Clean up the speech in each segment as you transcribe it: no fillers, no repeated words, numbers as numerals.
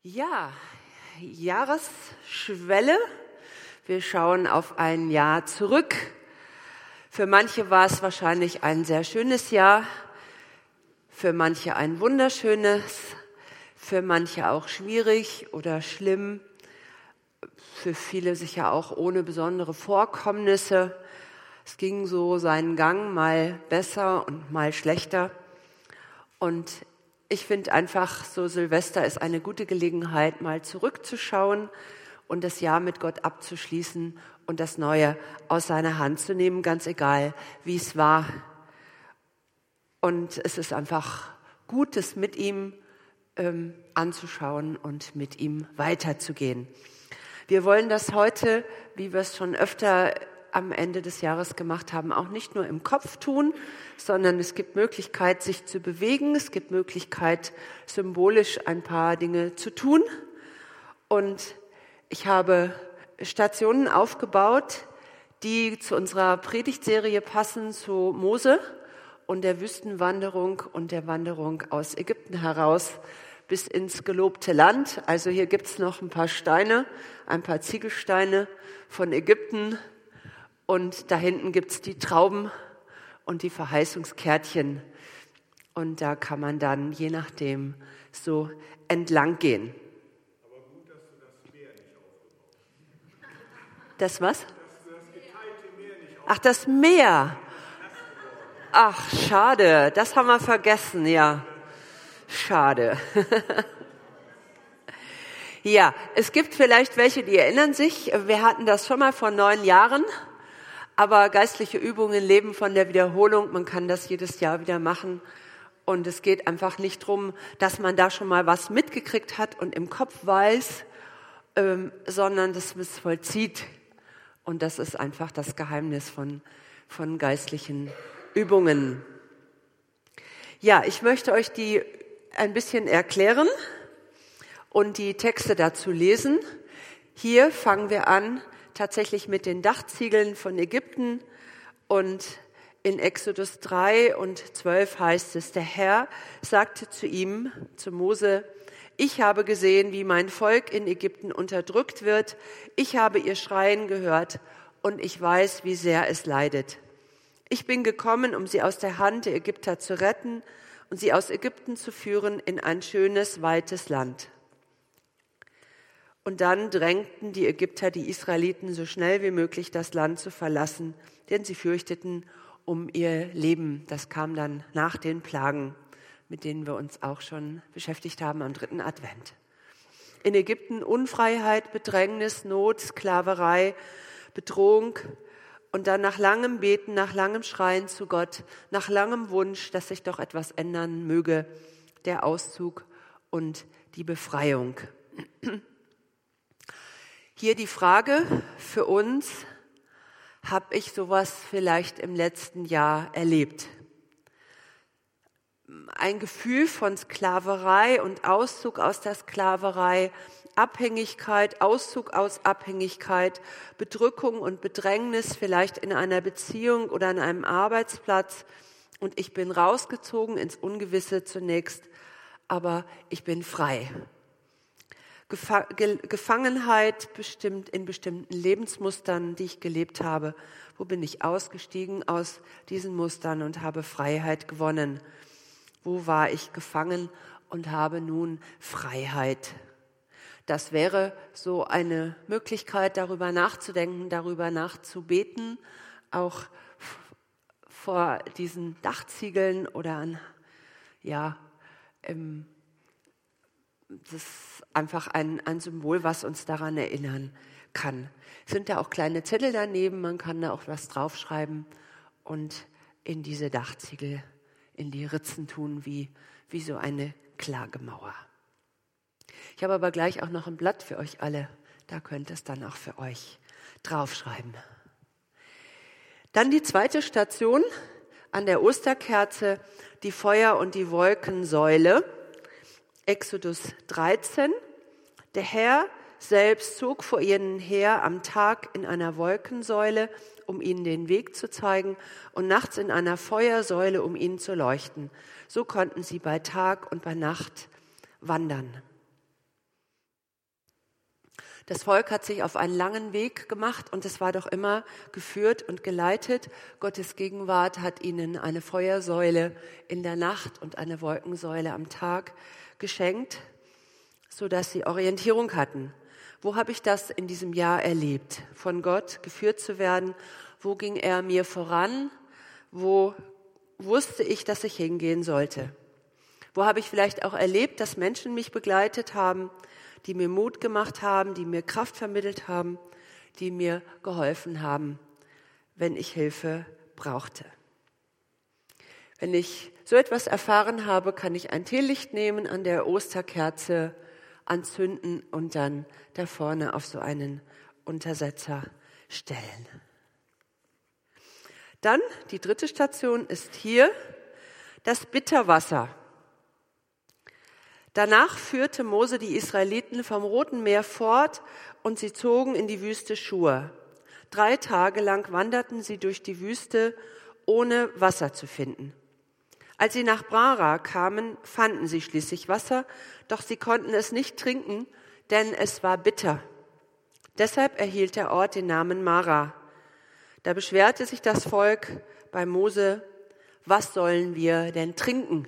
Ja, Jahresschwelle. Wir schauen auf ein Jahr zurück. Für manche war es wahrscheinlich ein sehr schönes Jahr, für manche ein wunderschönes, für manche auch schwierig oder schlimm, für viele sicher auch ohne besondere Vorkommnisse. Es ging so seinen Gang, mal besser und mal schlechter. Und ich finde einfach, so Silvester ist eine gute Gelegenheit, mal zurückzuschauen und das Jahr mit Gott abzuschließen und das Neue aus seiner Hand zu nehmen, ganz egal, wie es war. Und es ist einfach gut, es mit ihm anzuschauen und mit ihm weiterzugehen. Wir wollen das heute, wie wir es schon öfter am Ende des Jahres gemacht haben, auch nicht nur im Kopf tun, sondern es gibt Möglichkeit, sich zu bewegen. Es gibt Möglichkeit, symbolisch ein paar Dinge zu tun. Und ich habe Stationen aufgebaut, die zu unserer Predigtserie passen, zu Mose und der Wüstenwanderung und der Wanderung aus Ägypten heraus bis ins gelobte Land. Also hier gibt's noch ein paar Steine, ein paar Ziegelsteine von Ägypten. Und da hinten gibt's die Trauben und die Verheißungskärtchen. Und da kann man dann, je nachdem, so entlang gehen. Aber gut, dass du das Meer nicht aufgebaut hast. Das was? Dass du das geteilte Meer nicht aufgebaut Ach, das Meer. Ach, schade. Das haben wir vergessen, ja. Schade. Ja, es gibt vielleicht welche, die erinnern sich. Wir hatten das schon mal vor 9 Jahren. Aber geistliche Übungen leben von der Wiederholung. Man kann das jedes Jahr wieder machen. Und es geht einfach nicht darum, dass man da schon mal was mitgekriegt hat und im Kopf weiß, sondern dass man es vollzieht. Und das ist einfach das Geheimnis von geistlichen Übungen. Ja, ich möchte euch die ein bisschen erklären und die Texte dazu lesen. Hier fangen wir an tatsächlich mit den Dachziegeln von Ägypten, und in Exodus 3 und 12 heißt es: Der Herr sagte zu ihm, zu Mose: Ich habe gesehen, wie mein Volk in Ägypten unterdrückt wird. Ich habe ihr Schreien gehört und ich weiß, wie sehr es leidet. Ich bin gekommen, um sie aus der Hand der Ägypter zu retten und sie aus Ägypten zu führen in ein schönes, weites Land. Und dann drängten die Ägypter die Israeliten so schnell wie möglich das Land zu verlassen, denn sie fürchteten um ihr Leben. Das kam dann nach den Plagen, mit denen wir uns auch schon beschäftigt haben am 3. Advent. In Ägypten Unfreiheit, Bedrängnis, Not, Sklaverei, Bedrohung und dann nach langem Beten, nach langem Schreien zu Gott, nach langem Wunsch, dass sich doch etwas ändern möge, der Auszug und die Befreiung. Hier die Frage für uns: Habe ich sowas vielleicht im letzten Jahr erlebt? Ein Gefühl von Sklaverei und Auszug aus der Sklaverei, Abhängigkeit, Auszug aus Abhängigkeit, Bedrückung und Bedrängnis vielleicht in einer Beziehung oder an einem Arbeitsplatz, und ich bin rausgezogen ins Ungewisse zunächst, aber ich bin frei. Gefangenheit bestimmt in bestimmten Lebensmustern, die ich gelebt habe. Wo bin ich ausgestiegen aus diesen Mustern und habe Freiheit gewonnen? Wo war ich gefangen und habe nun Freiheit? Das wäre so eine Möglichkeit, darüber nachzudenken, darüber nachzubeten, auch vor diesen Dachziegeln oder das ist einfach ein Symbol, was uns daran erinnern kann. Es sind da auch kleine Zettel daneben, man kann da auch was draufschreiben und in diese Dachziegel, in die Ritzen tun, wie so eine Klagemauer. Ich habe aber gleich auch noch ein Blatt für euch alle, da könnt ihr es dann auch für euch draufschreiben. Dann die zweite Station an der Osterkerze, die Feuer- und die Wolkensäule. Exodus 13. Der Herr selbst zog vor ihnen her am Tag in einer Wolkensäule, um ihnen den Weg zu zeigen, und nachts in einer Feuersäule, um ihnen zu leuchten. So konnten sie bei Tag und bei Nacht wandern. Das Volk hat sich auf einen langen Weg gemacht und es war doch immer geführt und geleitet. Gottes Gegenwart hat ihnen eine Feuersäule in der Nacht und eine Wolkensäule am Tag geschenkt, sodass sie Orientierung hatten. Wo habe ich das in diesem Jahr erlebt? Von Gott geführt zu werden? Wo ging er mir voran? Wo wusste ich, dass ich hingehen sollte? Wo habe ich vielleicht auch erlebt, dass Menschen mich begleitet haben, die mir Mut gemacht haben, die mir Kraft vermittelt haben, die mir geholfen haben, wenn ich Hilfe brauchte? Wenn ich so etwas erfahren habe, kann ich ein Teelicht nehmen, an der Osterkerze anzünden und dann da vorne auf so einen Untersetzer stellen. Dann, die dritte Station ist hier, das Bitterwasser. Danach führte Mose die Israeliten vom Roten Meer fort und sie zogen in die Wüste Schur. 3 Tage lang wanderten sie durch die Wüste, ohne Wasser zu finden. Als sie nach Brara kamen, fanden sie schließlich Wasser, doch sie konnten es nicht trinken, denn es war bitter. Deshalb erhielt der Ort den Namen Mara. Da beschwerte sich das Volk bei Mose: Was sollen wir denn trinken?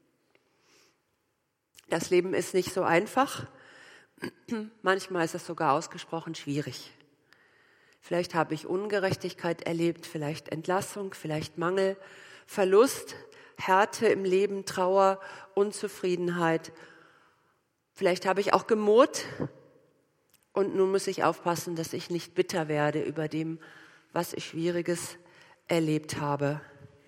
Das Leben ist nicht so einfach. Manchmal ist es sogar ausgesprochen schwierig. Vielleicht habe ich Ungerechtigkeit erlebt, vielleicht Entlassung, vielleicht Mangel, Verlust, Härte im Leben, Trauer, Unzufriedenheit. Vielleicht habe ich auch gemurrt und nun muss ich aufpassen, dass ich nicht bitter werde über dem, was ich Schwieriges erlebt habe.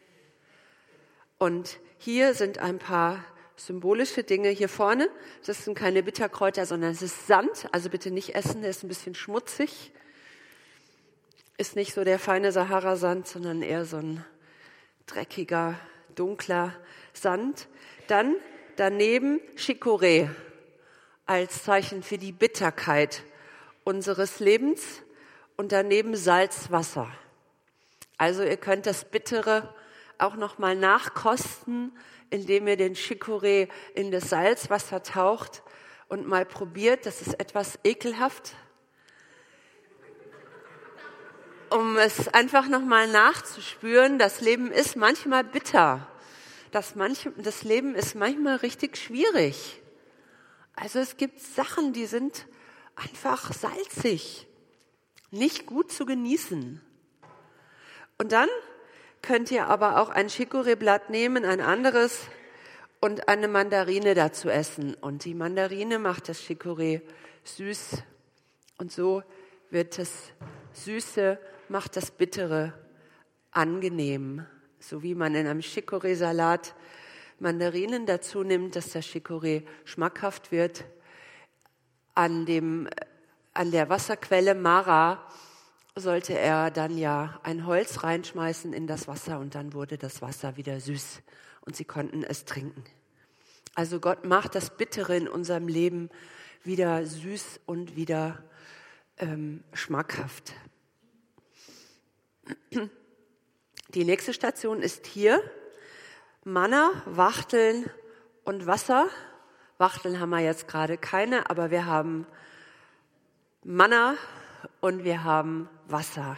Und hier sind ein paar symbolische Dinge hier vorne. Das sind keine Bitterkräuter, sondern es ist Sand. Also bitte nicht essen, der ist ein bisschen schmutzig. Ist nicht so der feine Sahara-Sand, sondern eher so ein dreckiger, dunkler Sand. Dann daneben Chicorée als Zeichen für die Bitterkeit unseres Lebens und daneben Salzwasser. Also ihr könnt das Bittere auch noch mal nachkosten, indem ihr den Chicorée in das Salzwasser taucht und mal probiert. Das ist etwas ekelhaft, um es einfach noch mal nachzuspüren. Das Leben ist manchmal bitter. Das Leben ist manchmal richtig schwierig. Also es gibt Sachen, die sind einfach salzig, nicht gut zu genießen. Und dann könnt ihr aber auch ein Chicorée-Blatt nehmen, ein anderes, und eine Mandarine dazu essen. Und die Mandarine macht das Chicorée süß. Und so wird das Süße, macht das Bittere angenehm. So wie man in einem Chicorée-Salat Mandarinen dazu nimmt, dass der Chicorée schmackhaft wird. An der Wasserquelle Mara sollte er dann ja ein Holz reinschmeißen in das Wasser und dann wurde das Wasser wieder süß und sie konnten es trinken. Also Gott macht das Bittere in unserem Leben wieder süß und wieder schmackhaft. Die nächste Station ist hier. Manna, Wachteln und Wasser. Wachteln haben wir jetzt gerade keine, aber wir haben Manna und wir haben Wasser.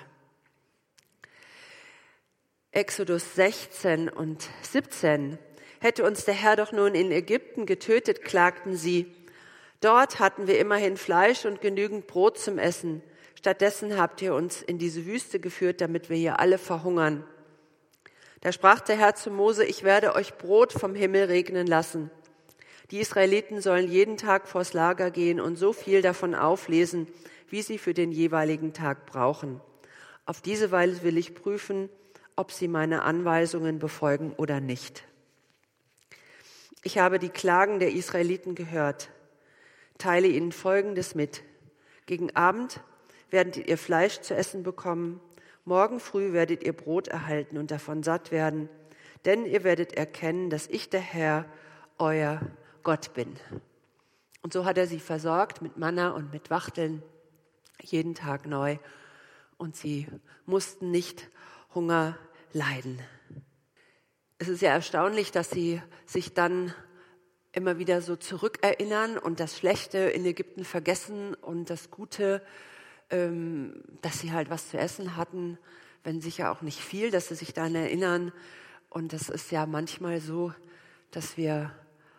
Exodus 16 und 17. Hätte uns der Herr doch nun in Ägypten getötet, klagten sie. Dort hatten wir immerhin Fleisch und genügend Brot zum Essen. Stattdessen habt ihr uns in diese Wüste geführt, damit wir hier alle verhungern. Da sprach der Herr zu Mose: Ich werde euch Brot vom Himmel regnen lassen. Die Israeliten sollen jeden Tag vors Lager gehen und so viel davon auflesen, wie sie für den jeweiligen Tag brauchen. Auf diese Weise will ich prüfen, ob sie meine Anweisungen befolgen oder nicht. Ich habe die Klagen der Israeliten gehört. Teile ihnen Folgendes mit. Gegen Abend werdet ihr Fleisch zu essen bekommen. Morgen früh werdet ihr Brot erhalten und davon satt werden. Denn ihr werdet erkennen, dass ich der Herr, euer Gott bin. Und so hat er sie versorgt mit Manna und mit Wachteln, jeden Tag neu. Und sie mussten nicht Hunger leiden. Es ist ja erstaunlich, dass sie sich dann immer wieder so zurückerinnern und das Schlechte in Ägypten vergessen und das Gute, dass sie halt was zu essen hatten, wenn sicher auch nicht viel, dass sie sich daran erinnern. Und das ist ja manchmal so, dass wir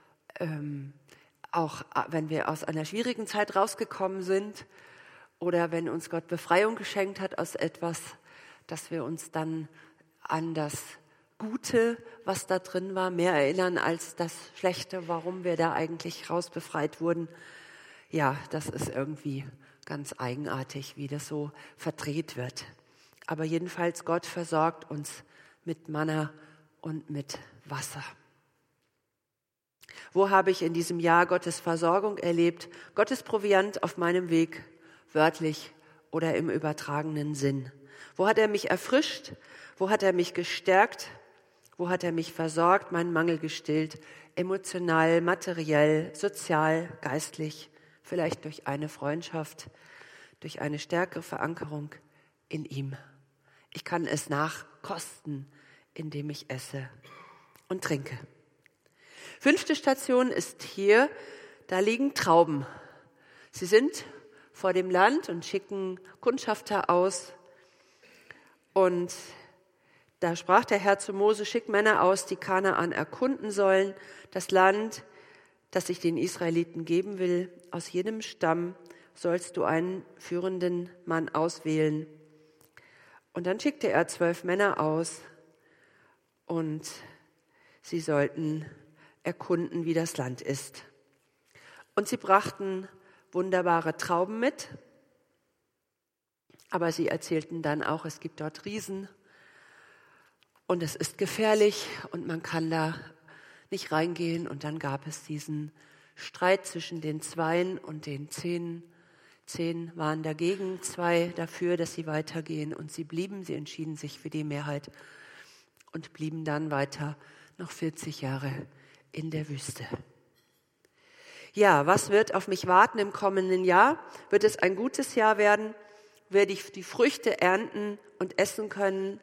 auch, wenn wir aus einer schwierigen Zeit rausgekommen sind oder wenn uns Gott Befreiung geschenkt hat aus etwas, dass wir uns dann an das Gute, was da drin war, mehr erinnern als das Schlechte, warum wir da eigentlich rausbefreit wurden. Ja, das ist irgendwie ganz eigenartig, wie das so verdreht wird. Aber jedenfalls, Gott versorgt uns mit Manna und mit Wasser. Wo habe ich in diesem Jahr Gottes Versorgung erlebt? Gottes Proviant auf meinem Weg, wörtlich oder im übertragenen Sinn. Wo hat er mich erfrischt? Wo hat er mich gestärkt? Wo hat er mich versorgt, meinen Mangel gestillt? Emotional, materiell, sozial, geistlich, vielleicht durch eine Freundschaft, durch eine stärkere Verankerung in ihm. Ich kann es nachkosten, indem ich esse und trinke. 5. Station ist hier, da liegen Trauben. Sie sind vor dem Land und schicken Kundschafter aus. Und da sprach der Herr zu Mose, schick Männer aus, die Kanaan erkunden sollen, das Land, das ich den Israeliten geben will. Aus jedem Stamm sollst du einen führenden Mann auswählen. Und dann schickte er 12 Männer aus und sie sollten erkunden, wie das Land ist. Und sie brachten wunderbare Trauben mit, aber sie erzählten dann auch, es gibt dort Riesen und es ist gefährlich und man kann da nicht reingehen. Und dann gab es diesen Streit zwischen den Zweien und den 10. 10 waren dagegen, 2 dafür, dass sie weitergehen und sie entschieden sich für die Mehrheit und blieben dann weiter noch 40 Jahre in der Wüste. Ja, was wird auf mich warten im kommenden Jahr? Wird es ein gutes Jahr werden? Werde ich die Früchte ernten und essen können?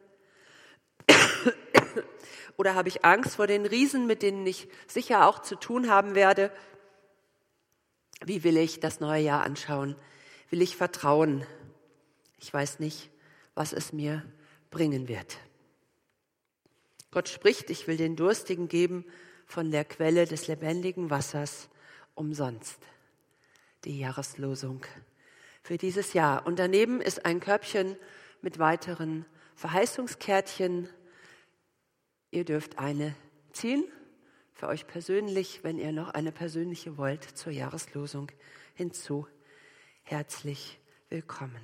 Oder habe ich Angst vor den Riesen, mit denen ich sicher auch zu tun haben werde? Wie will ich das neue Jahr anschauen? Will ich vertrauen? Ich weiß nicht, was es mir bringen wird. Gott spricht, ich will den Durstigen geben von der Quelle des lebendigen Wassers umsonst. Die Jahreslosung für dieses Jahr. Und daneben ist ein Körbchen mit weiteren Verheißungskärtchen. Ihr dürft eine ziehen für euch persönlich, wenn ihr noch eine persönliche wollt, zur Jahreslosung hinzu. Herzlich willkommen.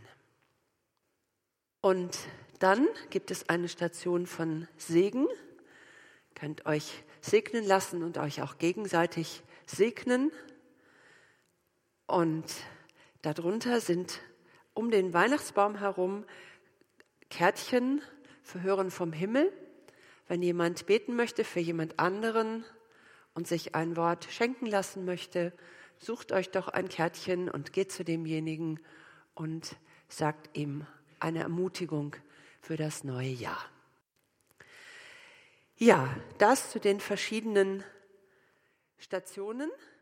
Und dann gibt es eine Station von Segen. Ihr könnt euch segnen lassen und euch auch gegenseitig segnen. Und darunter sind um den Weihnachtsbaum herum Kärtchen für Hören vom Himmel. Wenn jemand beten möchte für jemand anderen und sich ein Wort schenken lassen möchte, sucht euch doch ein Kärtchen und geht zu demjenigen und sagt ihm eine Ermutigung für das neue Jahr. Ja, das zu den verschiedenen Stationen.